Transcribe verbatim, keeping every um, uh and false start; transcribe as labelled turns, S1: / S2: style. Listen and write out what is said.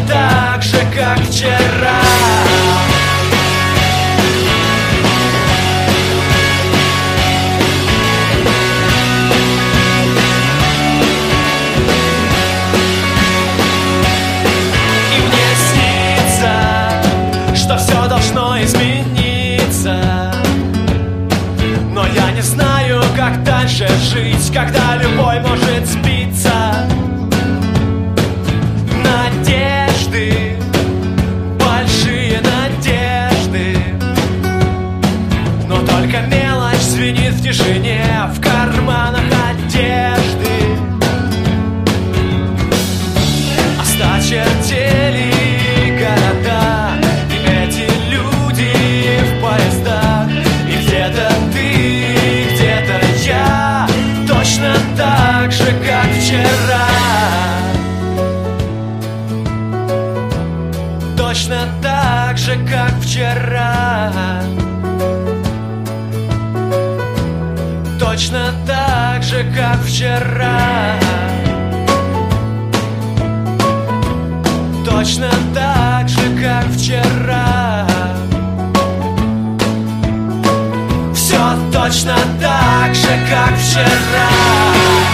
S1: так же, как вчера. И мне снится, что все должно измениться, но я не знаю, как дальше жить, когда любой может сбиться. Надежды, большие надежды, но только мелочь звенит в тишине в карманах одежды. Осточертели города, и эти люди в поездах, и где-то ты, где-то я, точно так же, как вчера. Точно так же, как вчера. Точно так же, как вчера. Точно так же, как вчера. Все точно так же, как вчера.